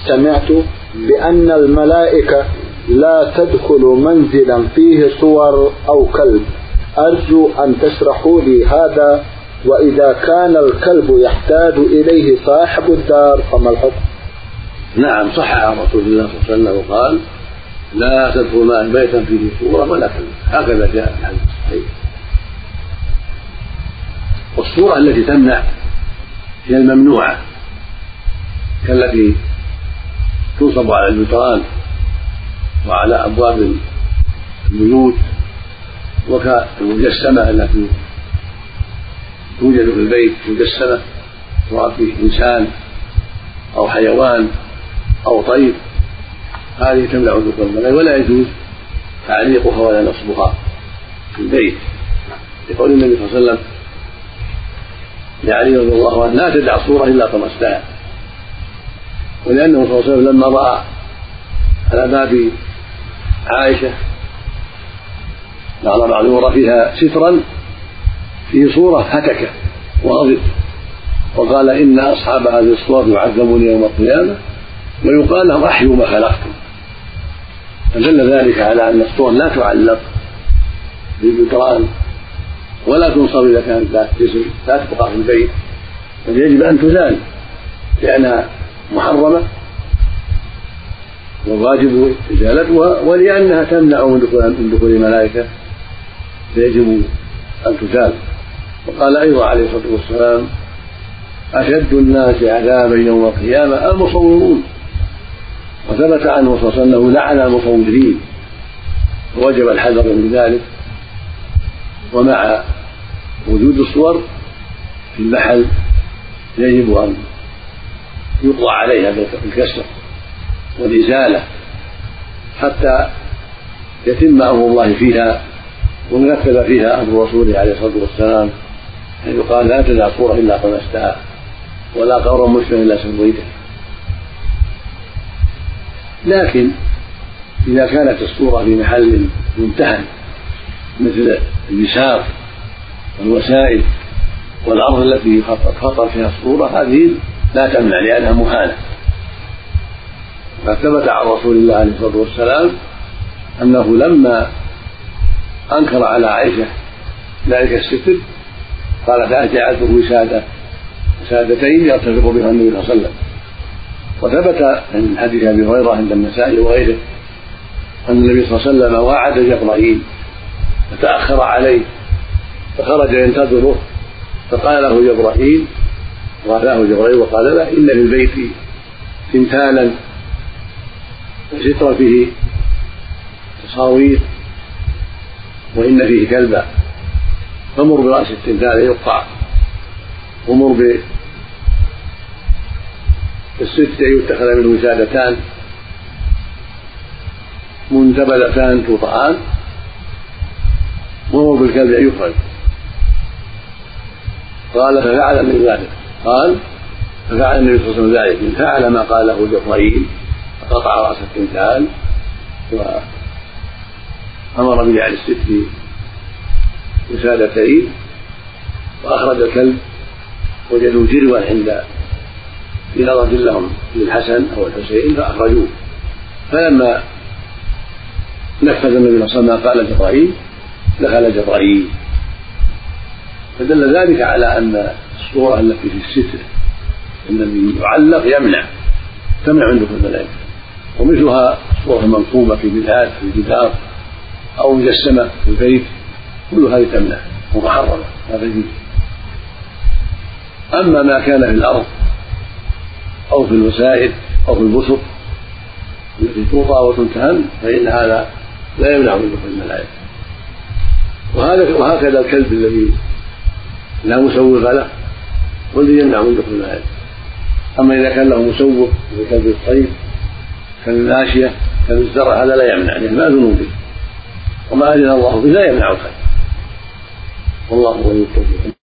سمعت بأن الملائكة لا تدخل منزلا فيه صور أو كلب، أرجو أن تشرحوا لي هذا، وإذا كان الكلب يحتاج إليه صاحب الدار فما الحكم؟ نعم، صح عن رسول الله صلى الله عليه وسلم قال: لا تدخل بيتا فيه صورة ولا كلب، هكذا جاء في الحديث الصحيح. والصورة التي تمنع هي الممنوعة، كالتي تنصب على الجدران وعلى أبواب البيوت، وكالمجسمة التي توجد في البيت مجسمة سواء فيه إنسان أو حيوان أو طير، هذه تمنع دخول الملائكة، ولا يجوز تعليقها ولا نصبها في البيت، لقول النبي صلى الله عليه وسلم لعلي رضي الله عنه: لا تدع صورة إلا طمستها. ولأنه صلى الله عليه وسلم لما رأى على باب عائشة نار معذورة فيها سترا فيه صورة هتك وغضب وقال: إن أصحاب هذه الصور يعذبون يوم القيامة ويقال لهم: أحيوا ما خلقتم. فدل ذلك على أن الصور لا تعلق بالجدران ولا تنصب إذا كانت ذات جسم، لا تبقى في البيت، بل يجب أن تزال لأنها محرمة والواجب إزالتها، ولأنها تمنع من دخول الملائكة فيجب أن تزال. وقال أيضا عليه الصلاة والسلام: أشد الناس عذابا يوم القيامة المصورون. وثبت عنه صلى الله عليه وسلم لعن المصورين، ووجب الحذر من ذلك. ومع وجود الصور في المحل يجب أن يقضى عليها بالكسر والإزالة حتى يتم أمر الله فيها وننفذ فيها أمر رسوله عليه الصلاة والسلام، حيث قال: لا تدع صورة إلا طمستها ولا قبرا مشرفا إلا سويته. لكن إذا كانت الصورة في محل ممتهن مثل البساط والوسائل والأرض التي خطر فيها الصورة، هذه لا تمنع لأنها مهانة. فثبت عن رسول الله عليه الصلاة والسلام أنه لما أنكر على عائشة ذلك الستر قال: فجعلته وسادتين يرتفق بها النبي صلى الله عليه وسلم. وثبت من حديث أبي هريرة عند النسائي وغيره أن النبي صلى الله عليه وسلم وعد جبرائيل فتأخر عليه فخرج ينتظره، فقال له جبرائيل وقال له: إن في البيت تمثالا وسترا فيه تصاوير وإن فيه كلبا، فمر برأس التمثال يقطع، ومر بالست يتخذ منه وسادتان منتبذتان توطئان، ومر بالكلب يخرج. قال: ففعل النبي ذلك. قال: ففعل النبي صلى الله عليه وسلم ذلك، فعل ما قاله جبرائيل فقطع رأس التمثال وأمر بجعل الست وسادتين، وأخرج الكلب وجدوا جروا عند بنظرة لهم للحسن أو الحسين فأخرجوه. فلما نفذ النبي صلى الله عليه وسلم قال جبرائيل دخل جبرائيل. فدل ذلك على أن الصورة التي في الستر الذي يعلق تمنع عند الملائكة، ومثلها الصورة المنصوبة في بلاد في الجدار أو مجسمة في البيت كل هذه تمنع ومحرمة، هذا يجوز. أما ما كان في الأرض أو في الوسائل أو في البسط التي توطى وتنتهن فإن هذا لا يمنع من دخول الملائكة. وهكذا الكلب الذي لا مسوغ له والذي يمنع من دخول الملائكة. أما إذا كان له مسوغ كالكلب الطيب كالماشية كالزرع هذا لا يمنع، لأنه ما ذنوب به، وما أذن الله به لا يمنع الخير، والله هو التوفيق.